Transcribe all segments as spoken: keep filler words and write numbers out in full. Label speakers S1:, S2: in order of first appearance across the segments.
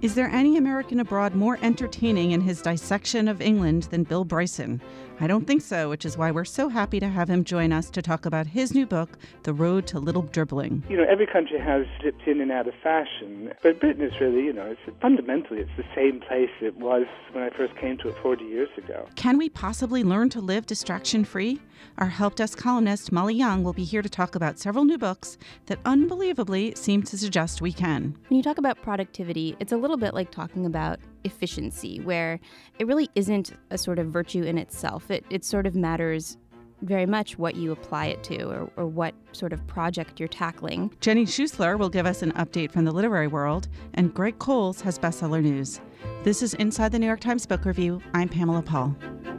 S1: Is there any American abroad more entertaining in his dissection of England than Bill Bryson? I don't think so, which is why we're so happy to have him join us to talk about his new book, The Road to Little Dribbling.
S2: You know, every country has dipped in and out of fashion, but Britain is really, you know, it's fundamentally it's the same place it was when I first came to it forty years ago.
S1: Can we possibly learn to live distraction-free? Our Help Desk columnist, Molly Young, will be here to talk about several new books that unbelievably seem to suggest we can.
S3: When you talk about productivity, it's a little bit like talking about efficiency, where it really isn't a sort of virtue in itself. It, it sort of matters very much what you apply it to or, or what sort of project you're tackling.
S1: Jenny Schuessler will give us an update from the literary world, and Greg Coles has bestseller news. This is Inside the New York Times Book Review. I'm Pamela Paul.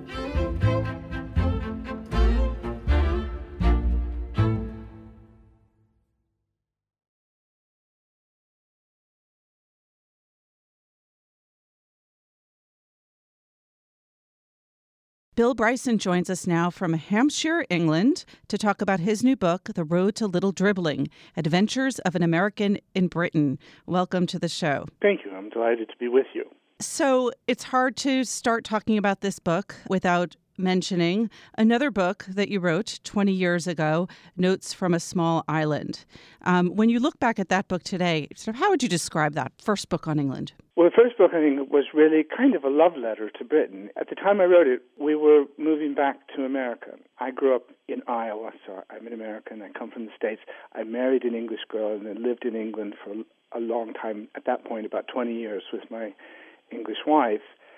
S1: Bill Bryson joins us now from Hampshire, England, to talk about his new book, The Road to Little Dribbling, Adventures of an American in Britain. Welcome to the show.
S2: Thank you. I'm delighted to be with you.
S1: So it's hard to start talking about this book without mentioning another book that you wrote twenty years ago, Notes from a Small Island. Um, when you look back at that book today, sort of how would you describe that first book on England?
S2: Well, the first book, I think, was really kind of a love letter to Britain. At the time I wrote it, we were moving back to America. I grew up in Iowa, so I'm an American. I come from the States. I married an English girl and then lived in England for a long time, at that point about twenty years, with my English wife.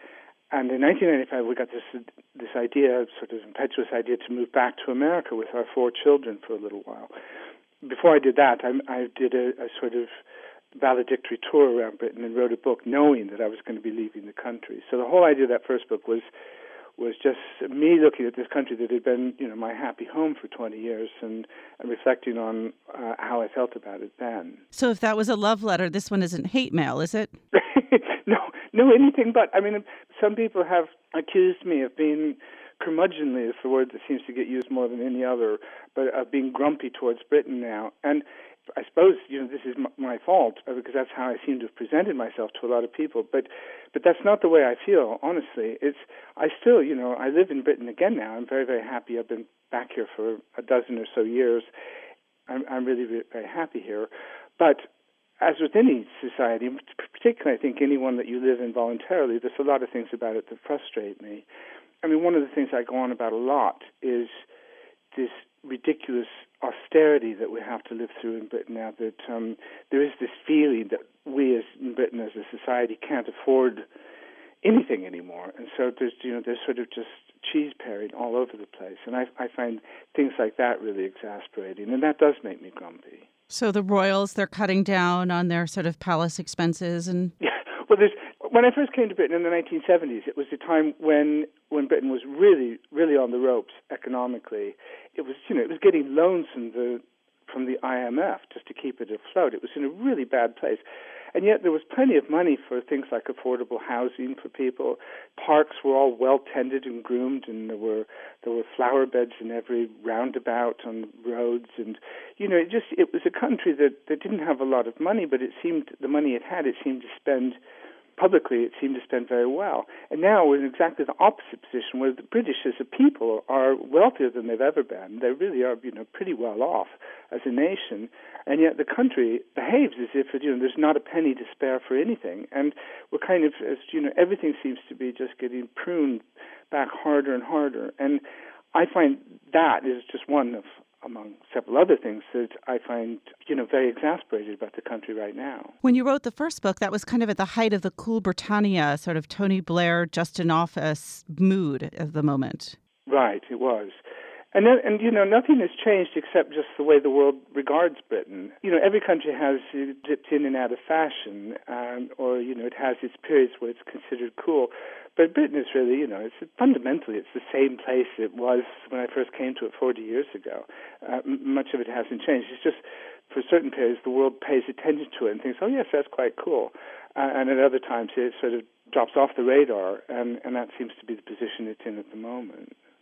S2: And in nineteen ninety-five, we got this this idea, sort of impetuous idea, to move back to America with our four children for a little while. Before I did that, I, I did a, a sort of valedictory tour around Britain and wrote a book knowing that I was going to be leaving the country. So the whole idea of that first book was was just me looking at this country that had been, you know, my happy home for twenty years and, and reflecting on uh, how I felt about it then.
S1: So if that was a love letter, this one isn't hate mail, is it?
S2: no, no, anything but. I mean, some people have accused me of being curmudgeonly, is the word that seems to get used more than any other, but of being grumpy towards Britain now. And I suppose, you know, this is m- my fault uh, because that's how I seem to have presented myself to a lot of people. But but that's not the way I feel, honestly. It's I still, you know, I live in Britain again now. I'm very, very happy. I've been back here for a dozen or so years. I'm, I'm really, really very happy here. But as with any society, particularly I think anyone that you live in voluntarily, there's a lot of things about it that frustrate me. I mean, one of the things I go on about a lot is this ridiculous austerity that we have to live through in Britain now, that um, there is this feeling that we as in Britain as a society can't afford anything anymore. And so there's, you know, there's sort of just cheese paring all over the place. And I, I find things like that really exasperating. And that does make me grumpy.
S1: So the royals, they're cutting down on their sort of palace expenses and...
S2: Yeah. Well, there's, when I first came to Britain in the nineteen seventies, it was a time when when Britain was really, really on the ropes economically. It was, you know, it was getting loans from the from the I M F just to keep it afloat. It was in a really bad place, and yet there was plenty of money for things like affordable housing for people. Parks were all well tended and groomed, and there were there were flower beds in every roundabout on roads, and you know, it just it was a country that, that didn't have a lot of money, but it seemed the money it had, it seemed to spend. Publicly, it seemed to spend very well. And now we're in exactly the opposite position, where the British as a people are wealthier than they've ever been. They really are, you know, pretty well off as a nation. And yet the country behaves as if, you know, there's not a penny to spare for anything. And we're kind of, as you know, everything seems to be just getting pruned back harder and harder. And I find that is just one of, among several other things that I find, you know, very exasperated about the country right now.
S1: When you wrote the first book, that was kind of at the height of the Cool Britannia, sort of Tony Blair, just in office mood at the moment.
S2: Right, it was. And, then, and you know, nothing has changed except just the way the world regards Britain. You know, every country has dipped in and out of fashion, um, or, you know, it has its periods where it's considered cool. But Britain is really, you know, it's fundamentally, it's the same place it was when I first came to it forty years ago. Uh, m- much of it hasn't changed. It's just, for certain periods, the world pays attention to it and thinks, oh, yes, that's quite cool. Uh, and at other times, it sort of drops off the radar, and, and that seems to be the position it's in at the moment.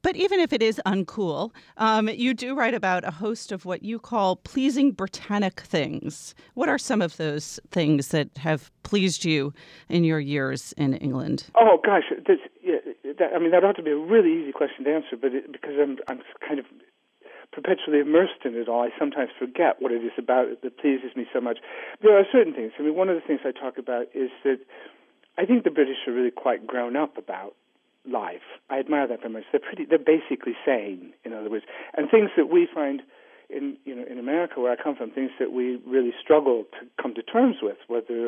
S1: But even if it is uncool, um, you do write about a host of what you call pleasing Britannic things. What are some of those things that have pleased you in your years in England?
S2: Oh gosh, this, yeah, that, I mean that ought to be a really easy question to answer, but it, because I'm I'm kind of perpetually immersed in it all, I sometimes forget what it is about it that pleases me so much. There are certain things. I mean, one of the things I talk about is that I think the British are really quite grown up about life. I admire that very much. They're pretty. They're basically sane, in other words, and things that we find in you know in America, where I come from, things that we really struggle to come to terms with, whether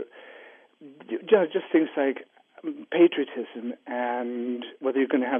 S2: just, just things like patriotism and whether you're going to have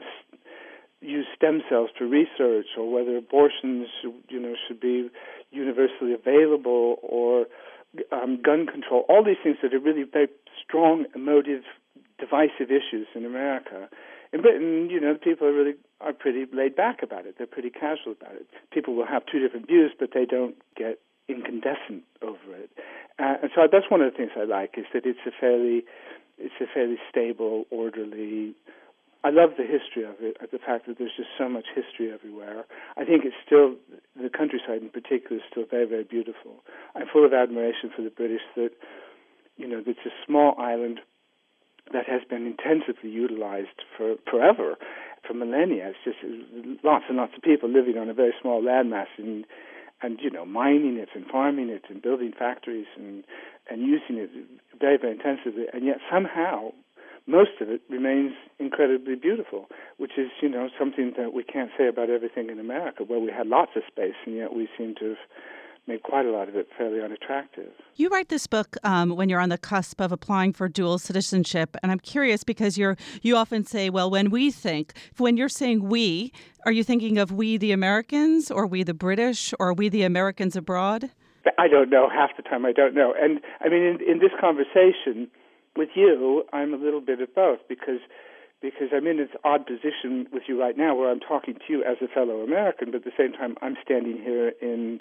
S2: use stem cells for research, or whether abortions, you know, should be universally available, or um, gun control. All these things that are really very strong, emotive, divisive issues in America. In Britain, you know, people are really are pretty laid back about it. They're pretty casual about it. People will have two different views, but they don't get incandescent over it. Uh, and so that's one of the things I like, is that it's a fairly, it's a fairly stable, orderly. I love the history of it, the fact that there's just so much history everywhere. I think it's still, the countryside in particular is still very, very beautiful. I'm full of admiration for the British that, you know, it's a small island that has been intensively utilized for forever, for millennia. It's just lots and lots of people living on a very small landmass and, and you know, mining it and farming it and building factories and, and using it very, very intensively. And yet somehow most of it remains incredibly beautiful, which is, you know, something that we can't say about everything in America, where we had lots of space, and yet we seem to have made quite a lot of it fairly unattractive.
S1: You write this book um, when you're on the cusp of applying for dual citizenship, and I'm curious because you're you often say, well, when we think, when you're saying we, are you thinking of we the Americans, or we the British, or we the Americans abroad?
S2: I don't know. Half the time I don't know. And, I mean, in, in this conversation with you, I'm a little bit of both, because because I'm in this odd position with you right now where I'm talking to you as a fellow American, but at the same time I'm standing here in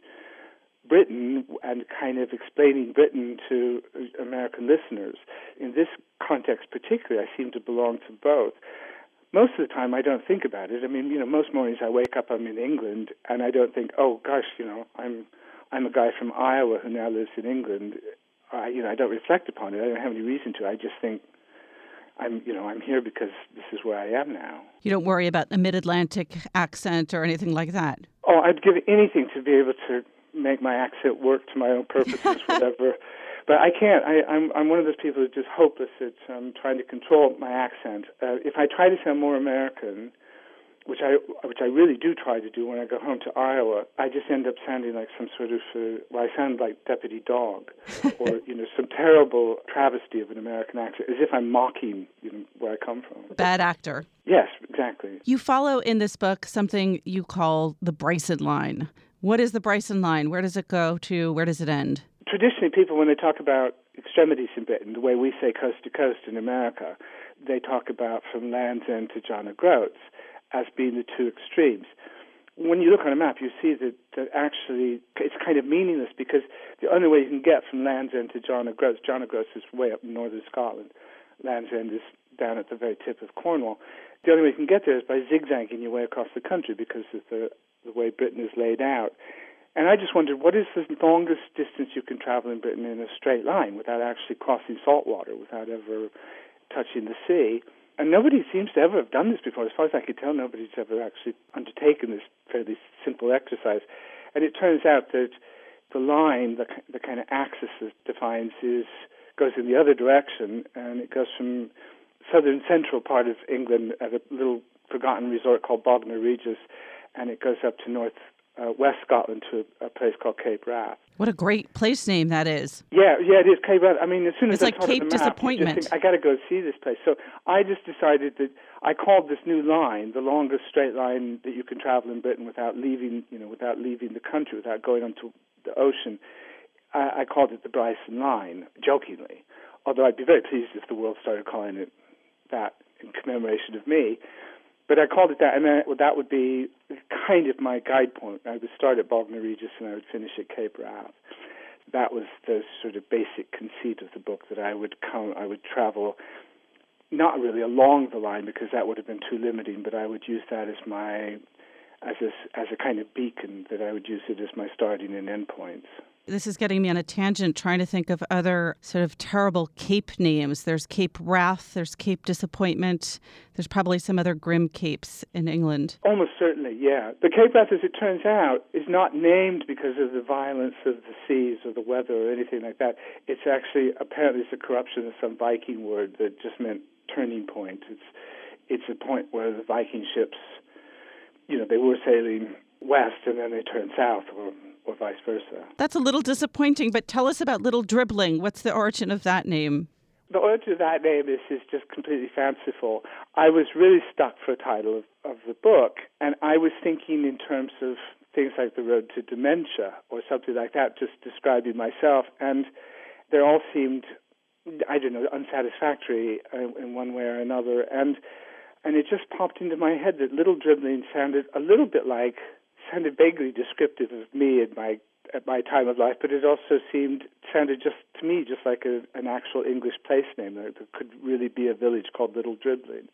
S2: Britain and kind of explaining Britain to American listeners. In this context particularly, I seem to belong to both. Most of the time I don't think about it. I mean, you know, most mornings I wake up, I'm in England, and I don't think, oh gosh, you know, I'm I'm a guy from Iowa who now lives in England. I, you know, I don't reflect upon it. I don't have any reason to. I just think I'm, you know, I'm here because this is where I am now.
S1: You don't worry about the mid-Atlantic accent or anything like that?
S2: Oh, I'd give anything to be able to make my accent work to my own purposes, whatever. But I can't. I, I'm I'm one of those people who's just hopeless at um, trying to control my accent. Uh, if I try to sound more American, which I which I really do try to do when I go home to Iowa, I just end up sounding like some sort of, uh, well, I sound like Deputy Dog, or, you know, some terrible travesty of an American accent, as if I'm mocking, you know, where I come from.
S1: Bad actor.
S2: Yes, exactly.
S1: You follow in this book something you call the Bryson line. What is the Bryson line? Where does it go to? Where does it end?
S2: Traditionally, people, when they talk about extremities in Britain, the way we say coast to coast in America, they talk about from Land's End to John O'Groats as being the two extremes. When you look on a map, you see that, that actually it's kind of meaningless, because the only way you can get from Land's End to John O'Groats, John O'Groats is way up in northern Scotland. Land's End is down at the very tip of Cornwall. The only way you can get there is by zigzagging your way across the country because of the, the way Britain is laid out. And I just wondered, what is the longest distance you can travel in Britain in a straight line without actually crossing salt water, without ever touching the sea? And nobody seems to ever have done this before. As far as I could tell, nobody's ever actually undertaken this fairly simple exercise. And it turns out that the line, the, the kind of axis it defines, is goes in the other direction, and it goes from southern central part of England at a little forgotten resort called Bognor Regis, and it goes up to north uh, west Scotland to a, a place called Cape Wrath.
S1: What a great place name that is.
S2: Yeah, yeah, it is, Cape Wrath. I mean, as soon as
S1: it's
S2: I
S1: like
S2: saw
S1: Cape
S2: the map,
S1: Disappointment.
S2: I just think, I got to go see this place. So I just decided that I called this new line the longest straight line that you can travel in Britain without leaving, you know, without leaving the country, without going onto the ocean. I, I called it the Bryson Line, jokingly. Although I'd be very pleased if the world started calling it that in commemoration of me. But I called it that, and then, well, that would be kind of my guide point. I would start at Bognor Regis and I would finish at Cape Wrath. That was the sort of basic conceit of the book, that I would come, I would travel not really along the line because that would have been too limiting, but I would use that as my as a, as a kind of beacon, that I would use it as my starting and end points.
S1: This is getting me on a tangent, trying to think of other sort of terrible Cape names. There's Cape Wrath, there's Cape Disappointment. There's probably some other grim capes in England.
S2: Almost certainly, yeah. The Cape Wrath, as it turns out, is not named because of the violence of the seas or the weather or anything like that. It's actually, apparently it's a corruption of some Viking word that just meant turning point. It's it's a point where the Viking ships, you know, they were sailing west and then they turned south, or or vice versa.
S1: That's a little disappointing, but tell us about Little Dribbling. What's the origin of that name?
S2: The origin of that name is, is just completely fanciful. I was really stuck for a title of, of the book, and I was thinking in terms of things like The Road to Dementia or something like that, just describing myself, and they all seemed, I don't know, unsatisfactory in one way or another, and and it just popped into my head that Little Dribbling sounded a little bit like, sounded vaguely descriptive of me at my at my time of life, but it also seemed sounded just to me just like a, an actual English place name. There, there could really be a village called Little Dribbling.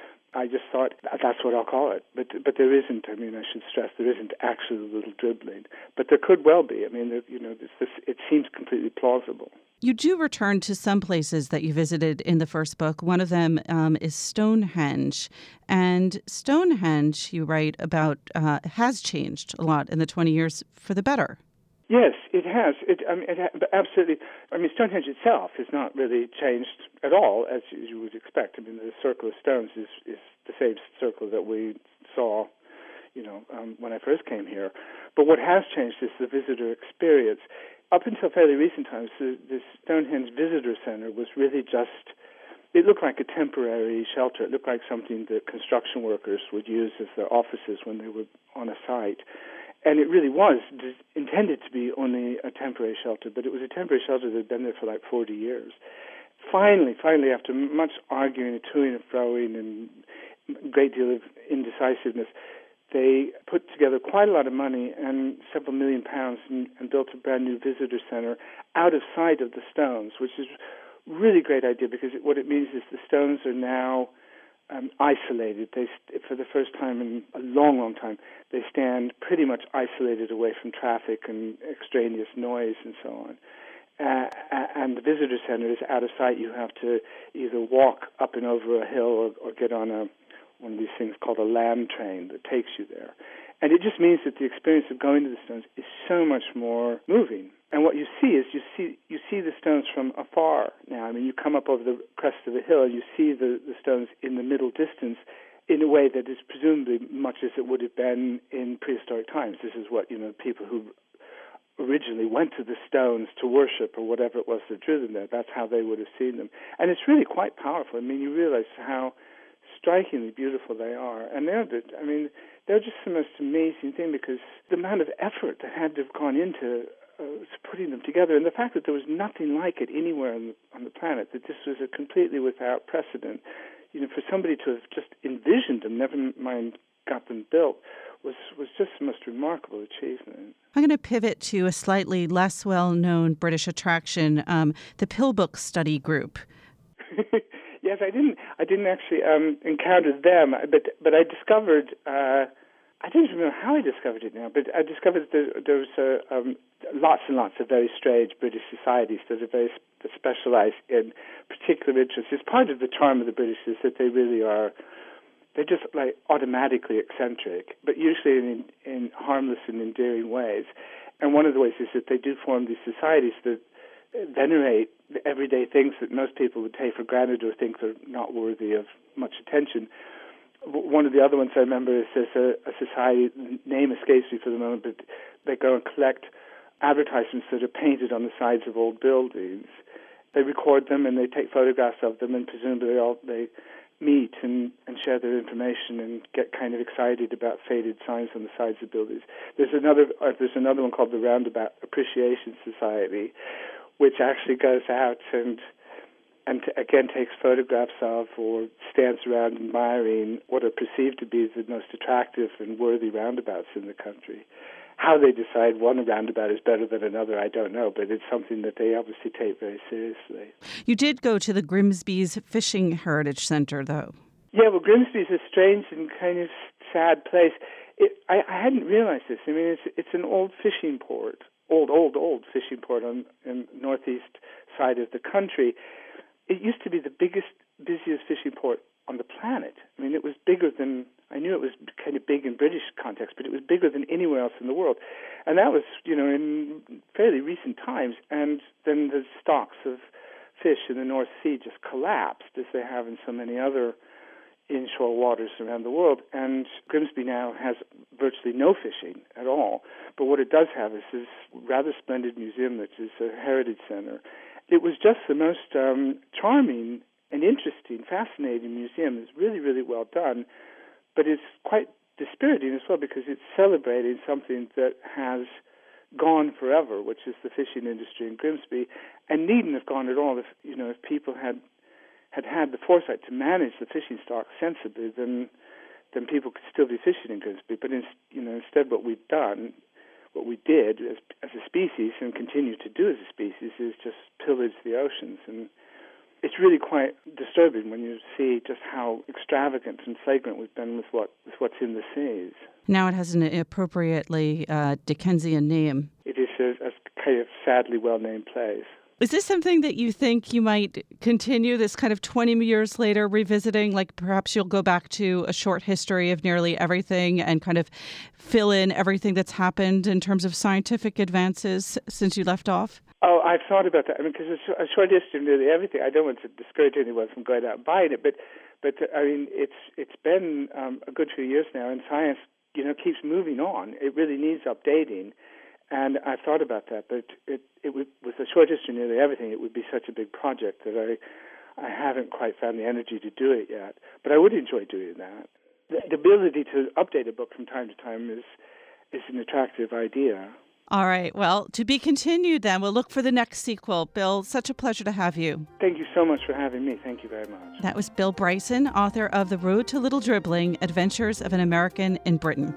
S2: I just thought that's what I'll call it, but but there isn't. I mean, I should stress there isn't actually Little Dribbling, but there could well be. I mean, there, you know, this, this, it seems completely plausible.
S1: You do return to some places that you visited in the first book. One of them um, is Stonehenge. And Stonehenge, you write about, uh, has changed a lot in the twenty years for the better.
S2: Yes, it has. It, I mean, it ha- absolutely. I mean, Stonehenge itself has not really changed at all, as you would expect. I mean, the circle of stones is, is the same circle that we saw, you know, um, when I first came here. But what has changed is the visitor experience. Up until fairly recent times, the, the Stonehenge Visitor Center was really just, it looked like a temporary shelter. It looked like something that construction workers would use as their offices when they were on a site. And it really was intended to be only a temporary shelter, but it was a temporary shelter that had been there for like forty years. Finally, finally, after much arguing and toing and froing and a great deal of indecisiveness, they put together quite a lot of money and several million pounds and, and built a brand new visitor center out of sight of the stones, which is a really great idea because it, what it means is the stones are now um, isolated. They, for the first time in a long, long time, they stand pretty much isolated away from traffic and extraneous noise and so on. Uh, and the visitor center is out of sight. You have to either walk up and over a hill or, or get on a one of these things called a land train that takes you there. And it just means that the experience of going to the stones is so much more moving. And what you see is you see you see the stones from afar now. I mean, you come up over the crest of the hill and you see the, the stones in the middle distance in a way that is presumably much as it would have been in prehistoric times. This is what, you know, people who originally went to the stones to worship or whatever it was that drew them there, that's how they would have seen them. And it's really quite powerful. I mean, you realize how strikingly beautiful they are. And they're, the, I mean, they're just the most amazing thing because the amount of effort that had to have gone into uh, putting them together, and the fact that there was nothing like it anywhere on the, on the planet, that this was a completely without precedent. You know, for somebody to have just envisioned them, never mind got them built, was, was just the most remarkable achievement.
S1: I'm going to pivot to a slightly less well-known British attraction, um, the Pillbrook Study Group.
S2: Yes, I didn't. I didn't actually um, encounter them, but but I discovered. Uh, I don't remember how I discovered it now, but I discovered that there was uh, um, lots and lots of very strange British societies that are very sp- specialized in particular interests. It's part of the charm of the British is that they really are. They're just like automatically eccentric, but usually in, in harmless and endearing ways. And one of the ways is that they do form these societies that venerate the everyday things that most people would take for granted or think are not worthy of much attention. One of the other ones I remember is there's a, a society, the name escapes me for the moment, but they go and collect advertisements that are painted on the sides of old buildings. They record them and they take photographs of them, and presumably all, they meet and, and share their information and get kind of excited about faded signs on the sides of buildings. There's another uh, there's another one called the Roundabout Appreciation Society, which actually goes out and and t- again takes photographs of or stands around admiring what are perceived to be the most attractive and worthy roundabouts in the country. how they decide one roundabout is better than another, I don't know, but it's something that they obviously take very seriously.
S1: You did go to the Grimsby's Fishing Heritage Center, though.
S2: Yeah, well, Grimsby's a strange and kind of sad place. It, I, I hadn't realized this. I mean, it's it's an old fishing port, old, old, old fishing port on the northeast side of the country. It used to be the biggest, busiest fishing port on the planet. I mean, it was bigger than, I knew it was kind of big in British context, but it was bigger than anywhere else in the world. And that was, you know, in fairly recent times. And then the stocks of fish in the North Sea just collapsed, as they have in so many other inshore waters around the world. And Grimsby now has virtually no fishing at all. But what it does have is this rather splendid museum, which is a heritage center. It was just the most um, charming and interesting, fascinating museum. It's really, really well done, but it's quite dispiriting as well because it's celebrating something that has gone forever, which is the fishing industry in Grimsby, and needn't have gone at all if, you know, if people had had had the foresight to manage the fishing stock sensibly, then then people could still be fishing in Grimsby. But in, you know, instead, what we've done, what we did as, as a species and continue to do as a species, is just pillage the oceans. And it's really quite disturbing when you see just how extravagant and flagrant we've been with what with what's in the seas.
S1: Now it has an appropriately uh, Dickensian name.
S2: It is a, a kind of sadly well-named place.
S1: Is this something that you think you might continue, this kind of twenty years later revisiting? Like perhaps you'll go back to a short history of nearly everything and kind of fill in everything that's happened in terms of scientific advances since you left off?
S2: Oh, I've thought about that. I mean, because a, a short history of nearly everything. I don't want to discourage anyone from going out and buying it, but, but I mean, it's it's been um, a good few years now, and science, you know, keeps moving on. It really needs updating. And I've thought about that, but it, it would, with a short history of nearly everything, it would be such a big project that I I haven't quite found the energy to do it yet. But I would enjoy doing that. The, the ability to update a book from time to time is is an attractive idea.
S1: All right. Well, to be continued then. We'll look for the next sequel. Bill, such a pleasure to have you.
S2: Thank you so much for having me. Thank you very much.
S1: That was Bill Bryson, author of The Road to Little Dribbling, Adventures of an American in Britain.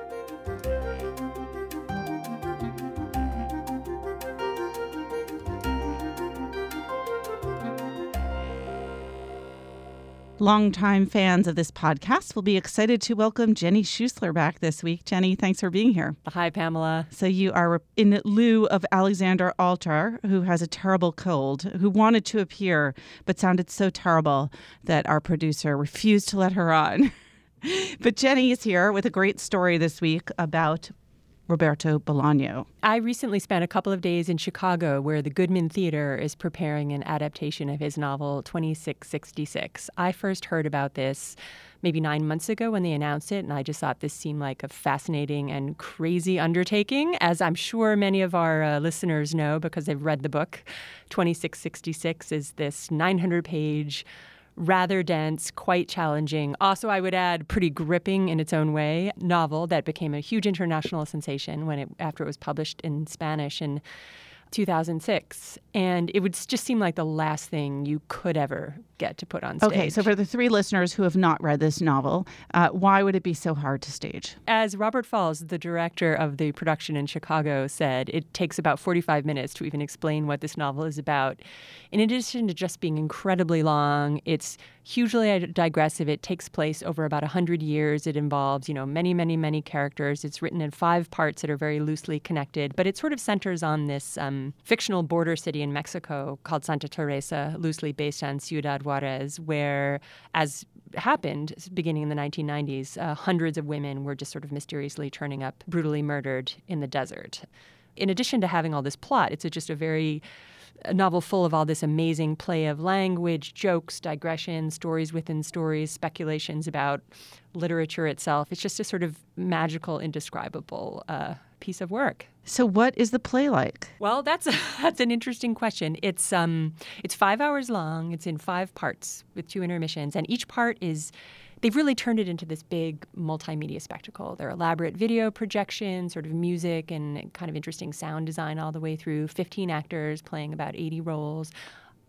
S1: Longtime fans of this podcast will be excited to welcome Jenny Schuessler back this week. Jenny, thanks for being here.
S4: Hi, Pamela.
S1: So you are in lieu of Alexander Altar, who has a terrible cold, who wanted to appear but sounded so terrible that our producer refused to let her on. But Jenny is here with a great story this week about Roberto Bolaño.
S4: I recently spent a couple of days in Chicago where the Goodman Theater is preparing an adaptation of his novel twenty-six sixty-six. I first heard about this maybe nine months ago when they announced it, and I just thought this seemed like a fascinating and crazy undertaking, as I'm sure many of our uh, listeners know because they've read the book. twenty-six sixty-six is this nine hundred page rather dense, quite challenging, also I would add pretty gripping in its own way, novel that became a huge international sensation when it after it was published in Spanish in two thousand six. And it would just seem like the last thing you could ever get to put on stage.
S1: Okay, so for the three listeners who have not read this novel, uh, why would it be so hard to stage?
S4: As Robert Falls, the director of the production in Chicago, said, it takes about forty-five minutes to even explain what this novel is about. In addition to just being incredibly long, it's hugely digressive. It takes place over about one hundred years. It involves, you know, many, many, many characters. It's written in five parts that are very loosely connected, but it sort of centers on this um, fictional border city in Mexico called Santa Teresa, loosely based on Ciudad Juarez, where, as happened beginning in the nineteen nineties, uh, hundreds of women were just sort of mysteriously turning up, brutally murdered in the desert. In addition to having all this plot, it's a, just a very a novel full of all this amazing play of language, jokes, digressions, stories within stories, speculations about literature itself. It's just a sort of magical, indescribable uh, piece of work.
S1: So what is the play like?
S4: Well, that's a, that's an interesting question. It's um it's five hours long. It's in five parts with two intermissions, and each part is they've really turned it into this big multimedia spectacle. There are elaborate video projections, sort of music, and kind of interesting sound design all the way through. fifteen actors playing about eighty roles.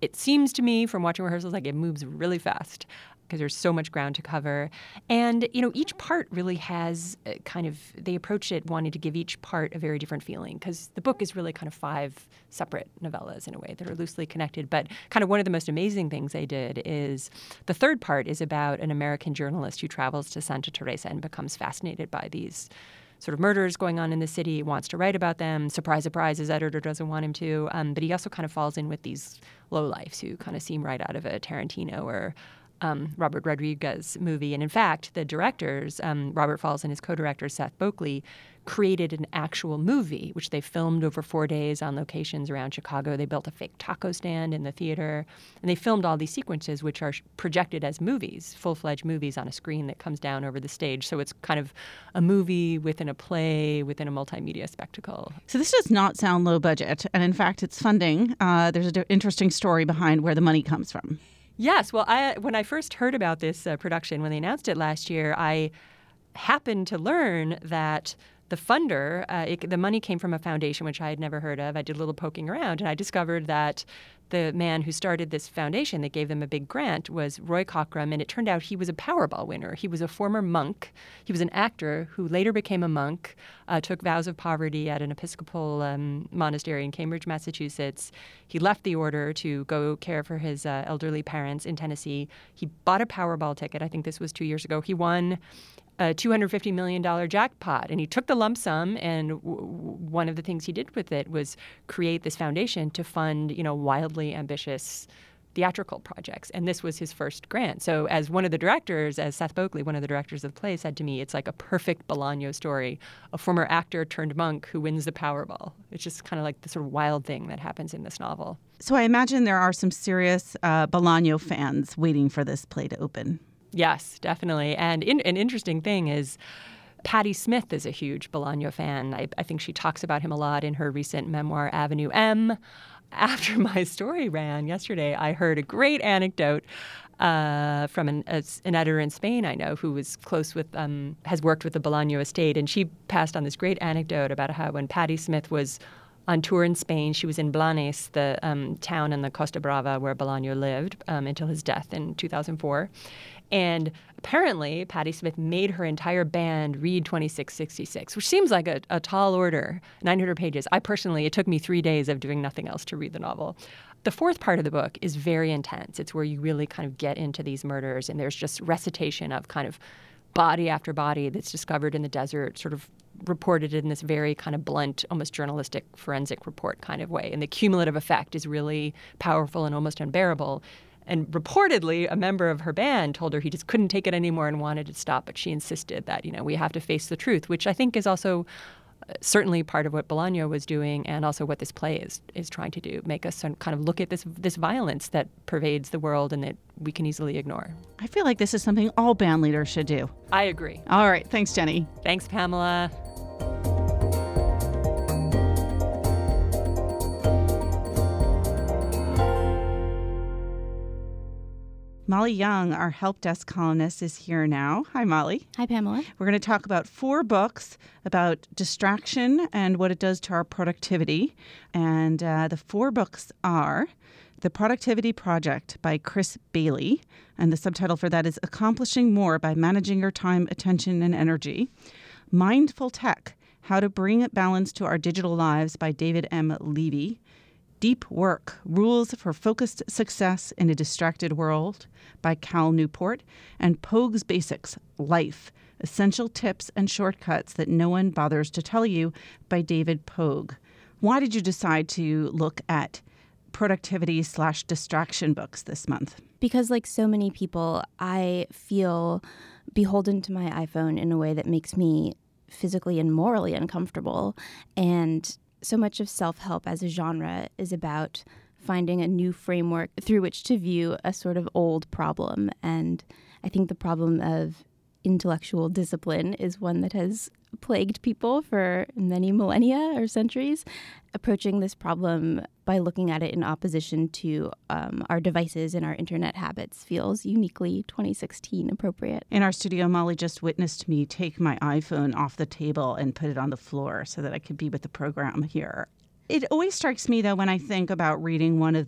S4: it seems to me from watching rehearsals like it moves really fast because there's so much ground to cover. And, you know, each part really has kind of, they approach it wanting to give each part a very different feeling because the book is really kind of five separate novellas in a way that are loosely connected. But kind of one of the most amazing things they did is the third part is about an American journalist who travels to Santa Teresa and becomes fascinated by these sort of murders going on in the city, wants to write about them. Surprise, surprise, his editor doesn't want him to. Um, but he also kind of falls in with these lowlifes who kind of seem right out of a Tarantino or Um, Robert Rodriguez movie. And in fact, the directors, um, Robert Falls and his co-director, Seth Boakley, created an actual movie, which they filmed over four days on locations around Chicago. They built a fake taco stand in the theater, and they filmed all these sequences, which are projected as movies, full-fledged movies on a screen that comes down over the stage. So it's kind of a movie within a play, within a multimedia spectacle.
S1: So this does not sound low budget, and in fact, it's funding. Uh, there's an interesting story behind where the money comes from.
S4: Yes. Well, I when I first heard about this uh, production, when they announced it last year, I happened to learn that the funder, uh, it, the money came from a foundation, which I had never heard of. I did a little poking around, and I discovered that the man who started this foundation that gave them a big grant was Roy Cockrum, and it turned out he was a Powerball winner. He was a former monk. He was an actor who later became a monk, uh, took vows of poverty at an Episcopal um, monastery in Cambridge, Massachusetts. He left the order to go care for his uh, elderly parents in Tennessee. He bought a Powerball ticket. I think this was two years ago. He won a two hundred fifty million dollars jackpot, and he took the lump sum, and w- one of the things he did with it was create this foundation to fund, you know, wildly ambitious theatrical projects. And this was his first grant. So as one of the directors, as Seth Boakley, one of the directors of the play, said to me, it's like a perfect Bolaño story, a former actor turned monk who wins the Powerball. It's just kind of like the sort of wild thing that happens in this novel.
S1: So I imagine there are some serious uh, Bolaño fans waiting for this play to open.
S4: Yes, definitely. And in, an interesting thing is Patti Smith is a huge Bolaño fan. I, I think she talks about him a lot in her recent memoir, Avenue M. After my story ran yesterday, I heard a great anecdote uh, from an, a, an editor in Spain I know who was close with, um, has worked with the Bolaño estate. And she passed on this great anecdote about how when Patti Smith was on tour in Spain, she was in Blanes, the um, town in the Costa Brava where Bolaño lived um, until his death in two thousand four. And apparently, Patti Smith made her entire band read twenty-six sixty-six, which seems like a, a tall order, nine hundred pages. I personally, it took me three days of doing nothing else to read the novel. The fourth part of the book is very intense. It's where you really kind of get into these murders, and there's just recitation of kind of body after body that's discovered in the desert, sort of reported in this very kind of blunt, almost journalistic forensic report kind of way. And the cumulative effect is really powerful and almost unbearable. And reportedly, a member of her band told her he just couldn't take it anymore and wanted to stop. But she insisted that, you know, we have to face the truth, which I think is also certainly part of what Bolaño was doing, and also what this play is is trying to do, make us kind of look at this this violence that pervades the world and that we can easily ignore.
S1: I feel like this is something all band leaders should do.
S4: I agree.
S1: All right. Thanks, Jenny.
S4: Thanks, Pamela.
S1: Molly Young, our help desk columnist, is here now. Hi, Molly.
S3: Hi, Pamela.
S1: We're going to talk about four books about distraction and what it does to our productivity. And uh, the four books are The Productivity Project by Chris Bailey, and the subtitle for that is Accomplishing More by Managing Your Time, Attention, and Energy. Mindful Tech, How to Bring Balance to Our Digital Lives by David M. Levy. Deep Work, Rules for Focused Success in a Distracted World by Cal Newport, and Pogue's Basics, Life, Essential Tips and Shortcuts That No One Bothers to Tell You by David Pogue. Why did you decide to look at productivity slash distraction books this month?
S3: Because like so many people, I feel beholden to my iPhone in a way that makes me physically and morally uncomfortable. And so much of self-help as a genre is about finding a new framework through which to view a sort of old problem. And I think the problem of intellectual discipline is one that has plagued people for many millennia or centuries. Approaching this problem by looking at it in opposition to um, our devices and our internet habits feels uniquely twenty sixteen appropriate.
S1: In our studio, Molly just witnessed me take my iPhone off the table and put it on the floor so that I could be with the program here. It always strikes me, though, when I think about reading one of these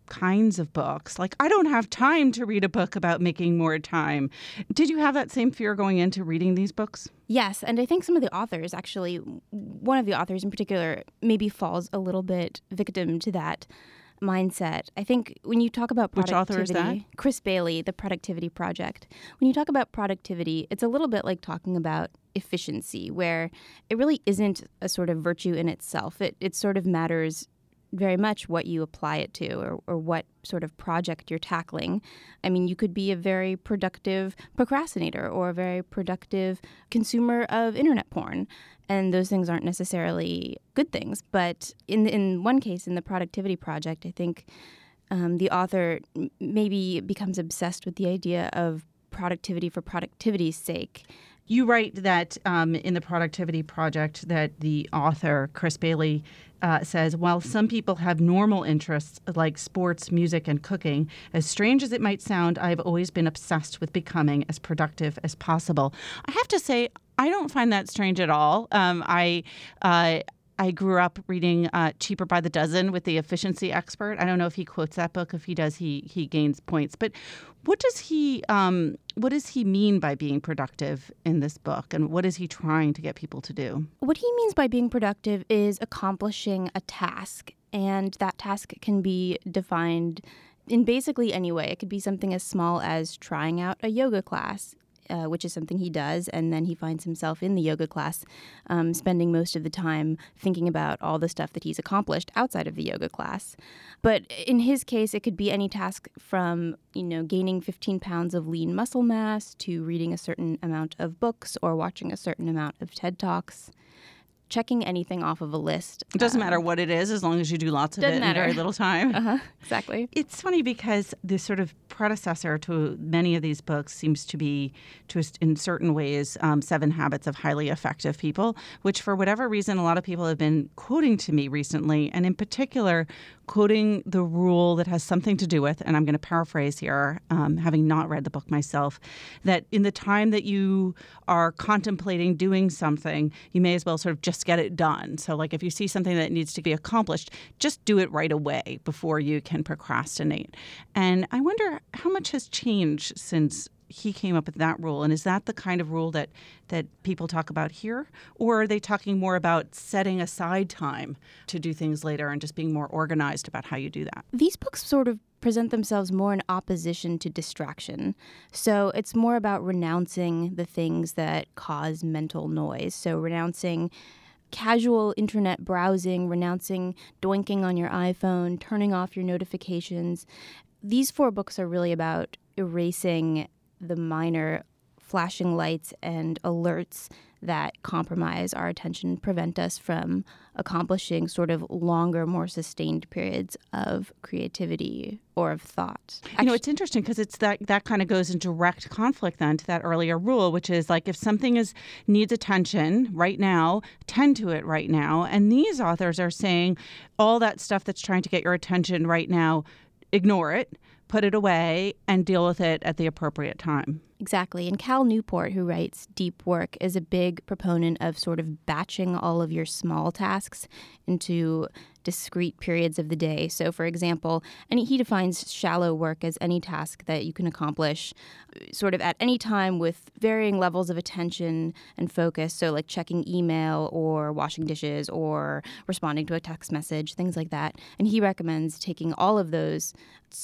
S1: kinds of books. Like, I don't have time to read a book about making more time. Did you have that same fear going into reading these books?
S3: Yes, and I think some of the authors, actually, one of the authors in particular, maybe falls a little bit victim to that mindset. I think when you talk about productivity...
S1: Which author is that?
S3: Chris Bailey, The Productivity Project. When you talk about productivity, it's a little bit like talking about efficiency, where it really isn't a sort of virtue in itself. It, it sort of matters very much what you apply it to, or, or what sort of project you're tackling. I mean, you could be a very productive procrastinator or a very productive consumer of internet porn, and those things aren't necessarily good things. But in in one case, in the Productivity Project, I think um, the author m- maybe becomes obsessed with the idea of productivity for productivity's sake.
S1: You write that um, in the Productivity Project that the author, Chris Bailey, uh, says, while some people have normal interests like sports, music, and cooking, as strange as it might sound, I've always been obsessed with becoming as productive as possible. I have to say, I don't find that strange at all. Um, I uh, I grew up reading uh, Cheaper by the Dozen with the Efficiency Expert. I don't know if he quotes that book. If he does, he he gains points. But what does he um, what does he mean by being productive in this book, and what is he trying to get people to do?
S3: What he means by being productive is accomplishing a task, and that task can be defined in basically any way. It could be something as small as trying out a yoga class, Uh, which is something he does, and then he finds himself in the yoga class um, spending most of the time thinking about all the stuff that he's accomplished outside of the yoga class. But in his case, it could be any task from, you know, gaining fifteen pounds of lean muscle mass to reading a certain amount of books or watching a certain amount of TED Talks. Checking anything off of a list.
S1: It doesn't
S3: um,
S1: matter what it is, as long as you do lots of it
S3: matter.
S1: in very little time.
S3: Uh-huh, exactly.
S1: It's funny because the sort of predecessor to many of these books seems to be, to in certain ways, um, Seven Habits of Highly Effective People, which for whatever reason, a lot of people have been quoting to me recently, and in particular, quoting the rule that has something to do with, and I'm going to paraphrase here, um, having not read the book myself, that in the time that you are contemplating doing something, you may as well sort of just get it done. So like if you see something that needs to be accomplished, just do it right away before you can procrastinate. And I wonder how much has changed since he came up with that rule. And is that the kind of rule that, that people talk about here? Or are they talking more about setting aside time to do things later and just being more organized about how you do that?
S3: These books sort of present themselves more in opposition to distraction. So it's more about renouncing the things that cause mental noise. So renouncing casual internet browsing, renouncing doinking on your iPhone, turning off your notifications. These four books are really about erasing the minor flashing lights and alerts that compromise our attention, prevent us from accomplishing sort of longer, more sustained periods of creativity or of thought. Actually,
S1: you know, it's interesting because it's that that kind of goes in direct conflict then to that earlier rule, which is like if something is needs attention right now, tend to it right now. And these authors are saying all that stuff that's trying to get your attention right now, ignore it, put it away, and deal with it at the appropriate time.
S3: Exactly. And Cal Newport, who writes Deep Work, is a big proponent of sort of batching all of your small tasks into discrete periods of the day. So, for example, and he defines shallow work as any task that you can accomplish sort of at any time with varying levels of attention and focus. So like checking email or washing dishes or responding to a text message, things like that. And he recommends taking all of those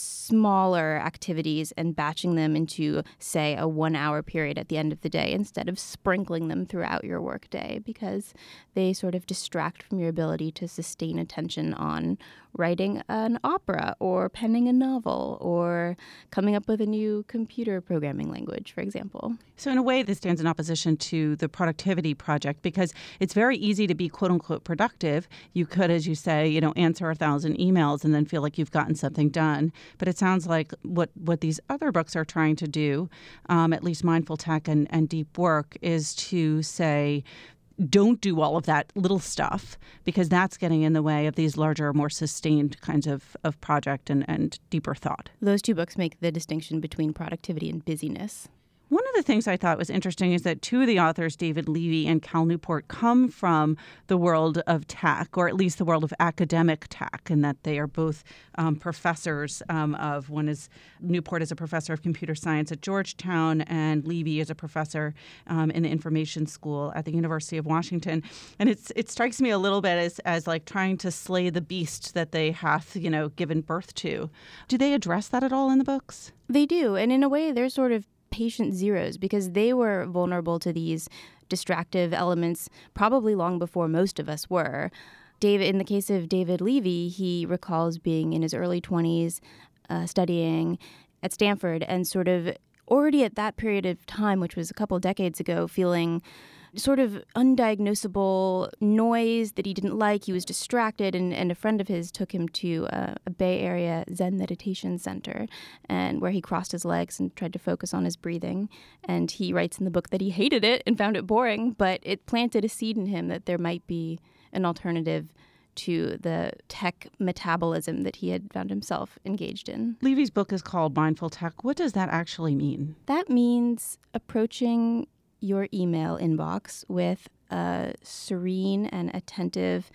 S3: smaller activities and batching them into, say, a one-hour period at the end of the day instead of sprinkling them throughout your workday, because they sort of distract from your ability to sustain attention on writing an opera or penning a novel or coming up with a new computer programming language, for example.
S1: So in a way, this stands in opposition to the Productivity Project because it's very easy to be quote unquote productive. You could, as you say, you know, answer a thousand emails and then feel like you've gotten something done. But it sounds like what, what these other books are trying to do, um, at least Mindful Tech and, and Deep Work, is to say, don't do all of that little stuff because that's getting in the way of these larger, more sustained kinds of, of project and, and deeper thought.
S3: Those two books make the distinction between productivity and busyness.
S1: One of the things I thought was interesting is that two of the authors, David Levy and Cal Newport, come from the world of tech, or at least the world of academic tech, and that they are both um, professors um, of, one is, Newport is a professor of computer science at Georgetown, and Levy is a professor um, in the information school at the University of Washington. And it's it strikes me a little bit as, as like trying to slay the beast that they hath, you know, given birth to. Do they address that at all in the books?
S3: They do. And in a way, they're sort of patient zeros because they were vulnerable to these distractive elements probably long before most of us were. David, in the case of David Levy, he recalls being in his early twenties, uh, studying at Stanford, and sort of already at that period of time, which was a couple of decades ago, feeling sort of undiagnosable noise that he didn't like. He was distracted, and, and a friend of his took him to a, a Bay Area Zen meditation center, and where he crossed his legs and tried to focus on his breathing. And he writes in the book that he hated it and found it boring, but it planted a seed in him that there might be an alternative to the tech metabolism that he had found himself engaged in.
S1: Levy's book is called Mindful Tech. What does that actually mean?
S3: That means approaching your email inbox with a serene and attentive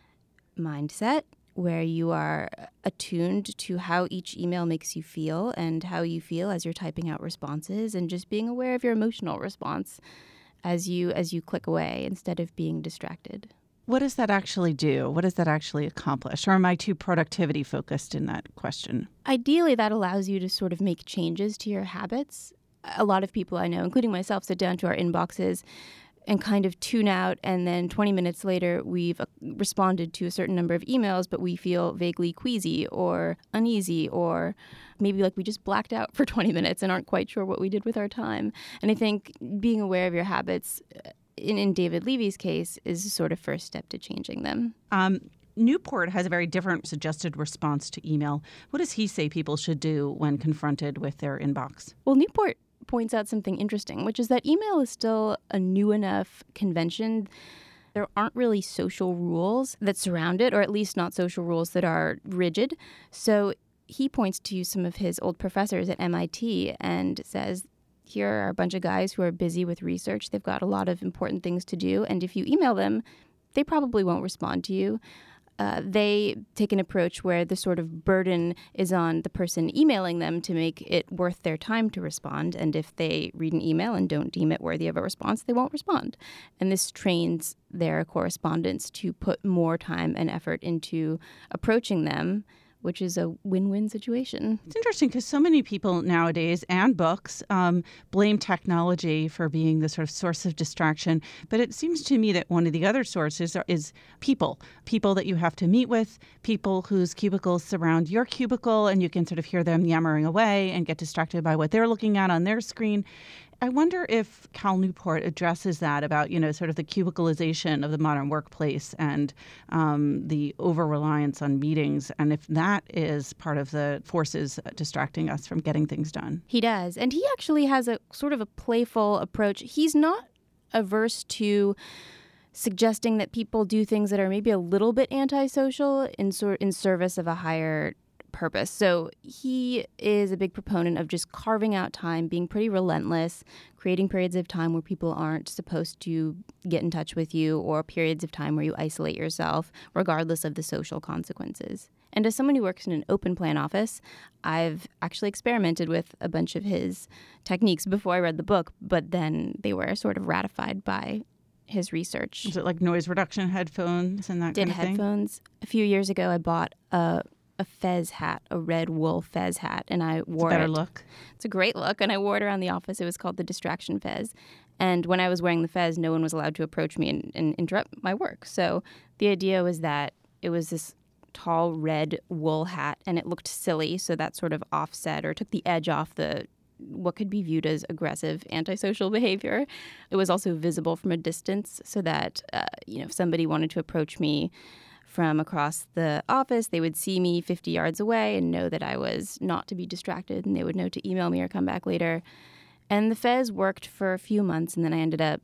S3: mindset where you are attuned to how each email makes you feel and how you feel as you're typing out responses, and just being aware of your emotional response as you as you click away instead of being distracted.
S1: What does that actually do? What does that actually accomplish? Or am I too productivity focused in that question?
S3: Ideally, that allows you to sort of make changes to your habits. A lot of people I know, including myself, sit down to our inboxes and kind of tune out, and then twenty minutes later we've responded to a certain number of emails, but we feel vaguely queasy or uneasy, or maybe like we just blacked out for twenty minutes and aren't quite sure what we did with our time. And I think being aware of your habits, in, in David Levy's case, is a sort of first step to changing them.
S1: Um, Newport has a very different suggested response to email. What does he say people should do when confronted with their inbox?
S3: Well, Newport points out something interesting, which is that email is still a new enough convention. There aren't really social rules that surround it, or at least not social rules that are rigid. So he points to some of his old professors at M I T and says, here are a bunch of guys who are busy with research. They've got a lot of important things to do. And if you email them, they probably won't respond to you. Uh, they take an approach where the sort of burden is on the person emailing them to make it worth their time to respond. And if they read an email and don't deem it worthy of a response, they won't respond. And this trains their correspondents to put more time and effort into approaching them, which is a win-win situation.
S1: It's interesting because so many people nowadays, and books, um, blame technology for being the sort of source of distraction. But it seems to me that one of the other sources are, is people, people that you have to meet with, people whose cubicles surround your cubicle, and you can sort of hear them yammering away and get distracted by what they're looking at on their screen. I wonder if Cal Newport addresses that about, you know, sort of the cubicalization of the modern workplace and um, the over-reliance on meetings, and if that is part of the forces distracting us from getting things done.
S3: He does. And he actually has a sort of a playful approach. He's not averse to suggesting that people do things that are maybe a little bit antisocial in, sor- in service of a higher purpose. So he is a big proponent of just carving out time, being pretty relentless, creating periods of time where people aren't supposed to get in touch with you, or periods of time where you isolate yourself, regardless of the social consequences. And as someone who works in an open plan office, I've actually experimented with a bunch of his techniques before I read the book, but then they were sort of ratified by his research.
S1: Is it like noise reduction headphones and that
S3: Did
S1: kind of thing?
S3: headphones. A few years ago, I bought a a fez hat, a red wool fez hat, and I wore
S1: it's a better
S3: it.
S1: look.
S3: It's a great look, and I wore it around the office. It was called the Distraction Fez. And when I was wearing the fez, no one was allowed to approach me and, and interrupt my work. So the idea was that it was this tall red wool hat, and it looked silly, so that sort of offset or took the edge off the what could be viewed as aggressive antisocial behavior. It was also visible from a distance, so that uh, you know, if somebody wanted to approach me from across the office, they would see me fifty yards away and know that I was not to be distracted, and they would know to email me or come back later. And the fez worked for a few months, and then I ended up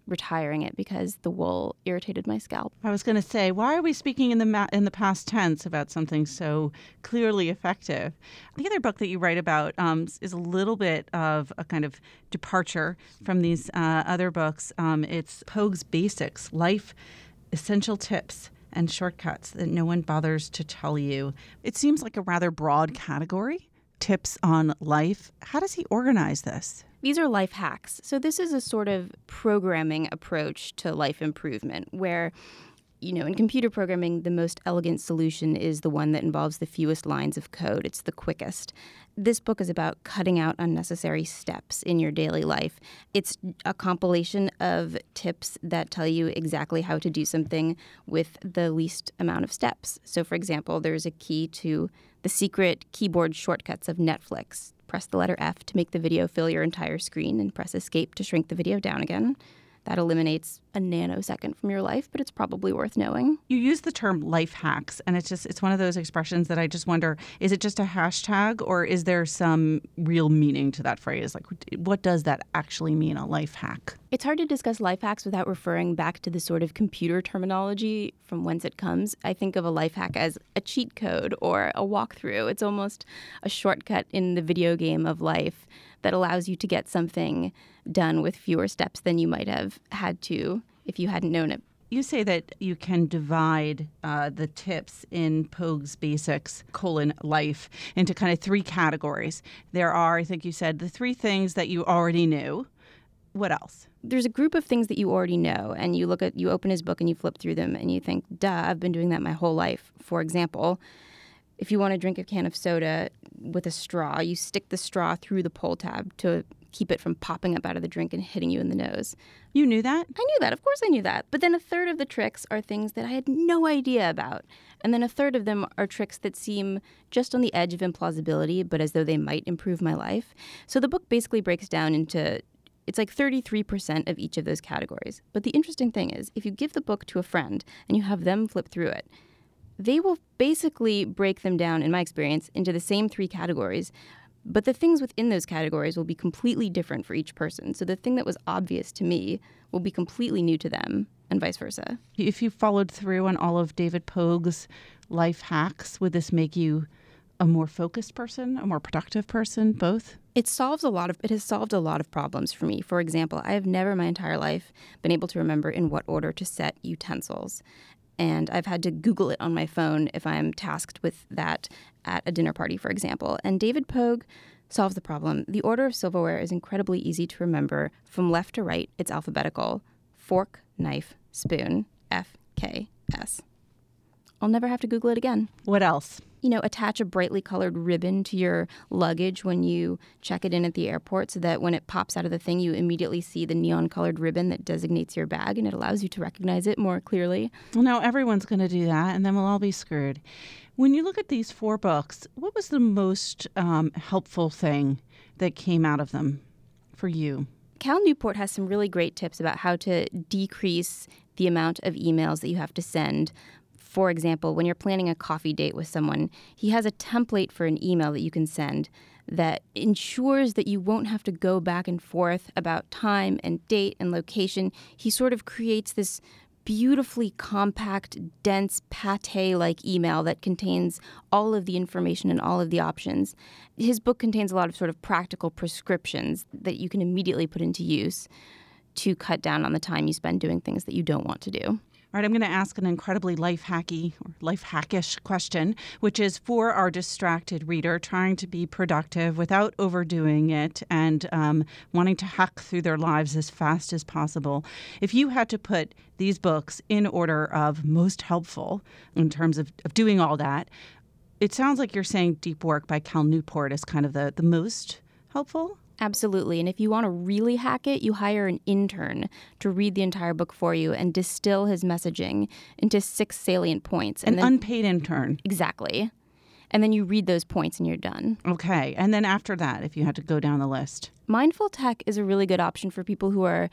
S3: retiring it because the wool irritated my scalp.
S1: I was going to say, why are we speaking in the ma- in the past tense about something so clearly effective? The other book that you write about um, is a little bit of a kind of departure from these uh, other books. Um, it's Pogue's Basics, Life Essential Tips and Shortcuts That No One Bothers to Tell You. It seems like a rather broad category, tips on life. How does he organize this?
S3: These are life hacks. So this is a sort of programming approach to life improvement where, you know, in computer programming, the most elegant solution is the one that involves the fewest lines of code. It's the quickest. This book is about cutting out unnecessary steps in your daily life. It's a compilation of tips that tell you exactly how to do something with the least amount of steps. So, for example, there's a key to the secret keyboard shortcuts of Netflix. Press the letter F to make the video fill your entire screen and press escape to shrink the video down again. That eliminates a nanosecond from your life, but it's probably worth knowing.
S1: You use the term life hacks, and it's just it's one of those expressions that I just wonder, is it just a hashtag or is there some real meaning to that phrase? Like, what does that actually mean, a life hack?
S3: It's hard to discuss life hacks without referring back to the sort of computer terminology from whence it comes. I think of a life hack as a cheat code or a walkthrough. It's almost a shortcut in the video game of life that allows you to get something done with fewer steps than you might have had to if you hadn't known it.
S1: You say that you can divide uh, the tips in Pogue's Basics, colon, life, into kind of three categories. There are, I think you said, the three things that you already knew. What else?
S3: There's a group of things that you already know, and you look at, you open his book and you flip through them and you think, duh, I've been doing that my whole life. For example, if you want to drink a can of soda with a straw, you stick the straw through the pull tab to keep it from popping up out of the drink and hitting you in the nose.
S1: You knew that?
S3: I knew that. Of course I knew that. But then a third of the tricks are things that I had no idea about. And then a third of them are tricks that seem just on the edge of implausibility, but as though they might improve my life. So the book basically breaks down into, it's like thirty-three percent of each of those categories. But the interesting thing is, if you give the book to a friend and you have them flip through it, they will basically break them down, in my experience, into the same three categories. But the things within those categories will be completely different for each person. So the thing that was obvious to me will be completely new to them, and vice versa.
S1: If you followed through on all of David Pogue's life hacks, would this make you a more focused person, a more productive person, both?
S3: It solves a lot of, it has solved a lot of problems for me. For example, I have never in my entire life been able to remember in what order to set utensils. And I've had to Google it on my phone if I'm tasked with that at a dinner party, for example. And David Pogue solves the problem. The order of silverware is incredibly easy to remember. From left to right, it's alphabetical. Fork, knife, spoon, F, K, S. I'll never have to Google it again.
S1: What else?
S3: You know, attach a brightly colored ribbon to your luggage when you check it in at the airport so that when it pops out of the thing, you immediately see the neon colored ribbon that designates your bag and it allows you to recognize it more clearly.
S1: Well, no, everyone's going to do that and then we'll all be screwed. When you look at these four books, what was the most um, helpful thing that came out of them for you?
S3: Cal Newport has some really great tips about how to decrease the amount of emails that you have to send. For example, when you're planning a coffee date with someone, he has a template for an email that you can send that ensures that you won't have to go back and forth about time and date and location. He sort of creates this beautifully compact, dense, pate-like email that contains all of the information and all of the options. His book contains a lot of sort of practical prescriptions that you can immediately put into use to cut down on the time you spend doing things that you don't want to do.
S1: All right, I'm going to ask an incredibly life-hacky or life-hackish question, which is for our distracted reader trying to be productive without overdoing it and um, wanting to hack through their lives as fast as possible. If you had to put these books in order of most helpful in terms of, of doing all that, it sounds like you're saying Deep Work by Cal Newport is kind of the, the most helpful?
S3: Absolutely. And if you want to really hack it, you hire an intern to read the entire book for you and distill his messaging into six salient points.
S1: And
S3: An then,
S1: unpaid intern.
S3: Exactly. And then you read those points and you're done.
S1: Okay. And then after that, if you had to go down the list.
S3: Mindful Tech is a really good option for people who are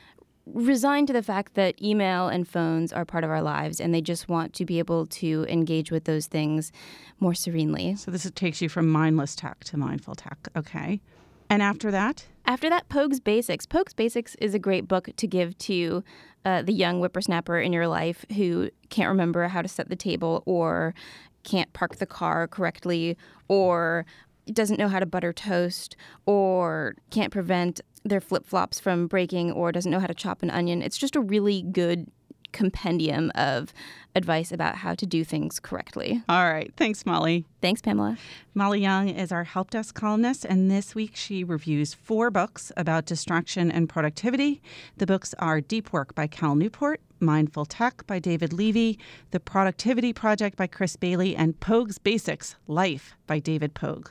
S3: resigned to the fact that email and phones are part of our lives and they just want to be able to engage with those things more serenely.
S1: So this takes you from mindless tech to mindful tech. Okay. And after that?
S3: After that, Pogue's Basics. Pogue's Basics is a great book to give to uh, the young whippersnapper in your life who can't remember how to set the table or can't park the car correctly or doesn't know how to butter toast or can't prevent their flip-flops from breaking or doesn't know how to chop an onion. It's just a really good compendium of advice about how to do things correctly.
S1: All right. Thanks, Molly.
S3: Thanks, Pamela.
S1: Molly Young is our Help Desk columnist, and this week she reviews four books about distraction and productivity. The books are Deep Work by Cal Newport, Mindful Tech by David Levy, The Productivity Project by Chris Bailey, and Pogue's Basics, Life by David Pogue.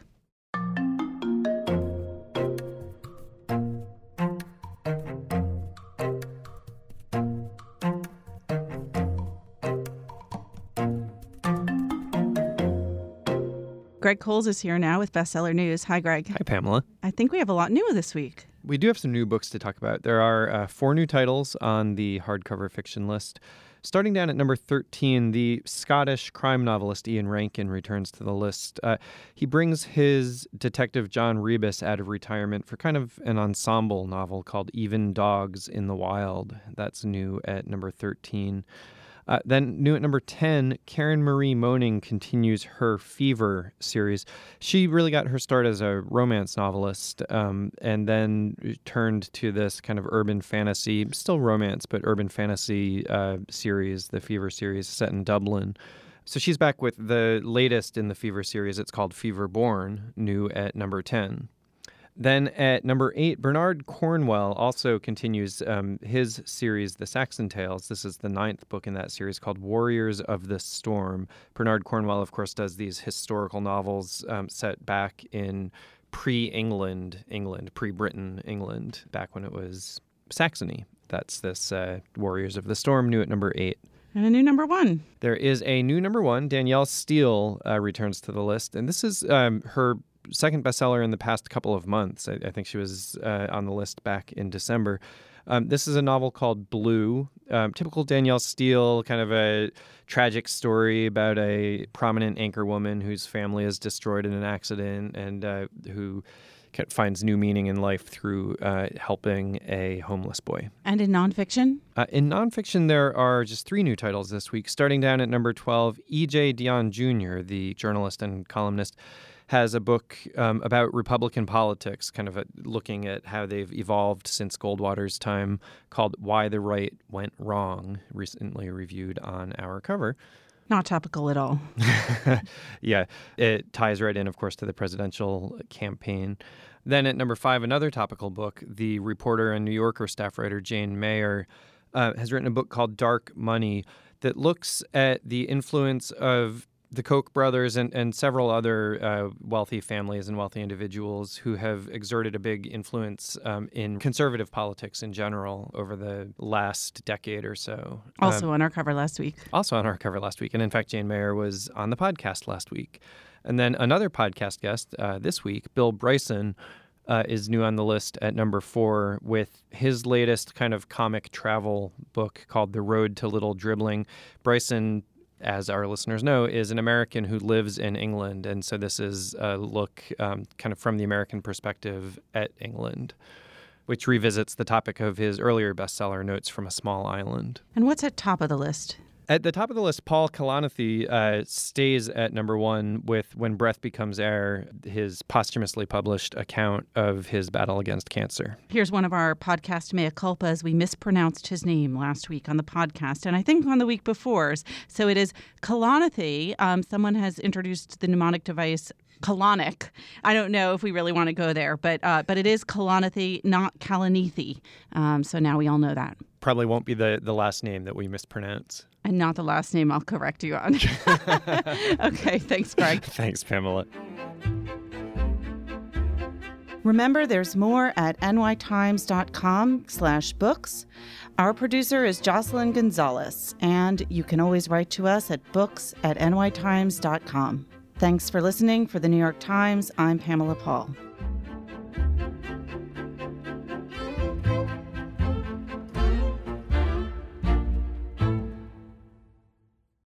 S1: Greg Coles is here now with Bestseller News. Hi, Greg.
S5: Hi, Pamela.
S1: I think we have a lot new this week.
S5: We do have some new books to talk about. There are uh, four new titles on the hardcover fiction list. Starting down at number thirteen, the Scottish crime novelist Ian Rankin returns to the list. Uh, he brings his detective John Rebus out of retirement for kind of an ensemble novel called Even Dogs in the Wild. That's new at number thirteen. Uh, then new at number ten, Karen Marie Moning continues her Fever series. She really got her start as a romance novelist um, and then turned to this kind of urban fantasy, still romance, but urban fantasy uh, series, the Fever series set in Dublin. So she's back with the latest in the Fever series. It's called Fever Born, new at number ten. Then at number eight, Bernard Cornwell also continues um, his series, The Saxon Tales. This is the ninth book in that series called Warriors of the Storm. Bernard Cornwell, of course, does these historical novels um, set back in pre-England, England, pre-Britain, England, back when it was Saxony. That's this uh, Warriors of the Storm, new at number eight.
S1: And a new number one.
S5: There is a new number one. Danielle Steele uh, returns to the list, and this is um, her second bestseller in the past couple of months. I, I think she was uh, on the list back in December. Um, this is a novel called Blue. Um, typical Danielle Steele, kind of a tragic story about a prominent anchorwoman whose family is destroyed in an accident and uh, who finds new meaning in life through uh, helping a homeless boy.
S1: And in nonfiction?
S5: Uh, in nonfiction, there are just three new titles this week. Starting down at number twelve, E J Dionne Junior, the journalist and columnist, has a book um, about Republican politics, kind of a, looking at how they've evolved since Goldwater's time, called Why the Right Went Wrong, recently reviewed on our cover.
S1: Not topical at all.
S5: Yeah, it ties right in, of course, to the presidential campaign. Then at number five, another topical book, the reporter and New Yorker staff writer Jane Mayer uh, has written a book called Dark Money that looks at the influence of the Koch brothers and, and several other uh, wealthy families and wealthy individuals who have exerted a big influence um, in conservative politics in general over the last decade or so.
S1: Also
S5: um,
S1: on our cover last week.
S5: Also on our cover last week. And in fact, Jane Mayer was on the podcast last week. And then another podcast guest uh, this week, Bill Bryson, uh, is new on the list at number four with his latest kind of comic travel book called The Road to Little Dribbling. Bryson, as our listeners know, is an American who lives in England. And so this is a look um, kind of from the American perspective at England, which revisits the topic of his earlier bestseller, Notes from a Small Island.
S1: And what's at top of the list?
S5: At the top of the list, Paul Kalanithi uh, stays at number one with When Breath Becomes Air, his posthumously published account of his battle against cancer.
S1: Here's one of our podcast mea culpas. We mispronounced his name last week on the podcast, and I think on the week before. So it is Kalanithi. Um, someone has introduced the mnemonic device Kalanick. I don't know if we really want to go there, but uh, but it is Kalanithi, not Kalanithi. Um, so now we all know that.
S5: Probably won't be the, the last name that we mispronounce.
S1: And not the last name I'll correct you on. Okay, thanks, Greg.
S5: Thanks, Pamela.
S1: Remember, there's more at nytimes.com slash books. Our producer is Jocelyn Gonzalez, and you can always write to us at books at nytimes dot com. Thanks for listening. For the New York Times, I'm Pamela Paul.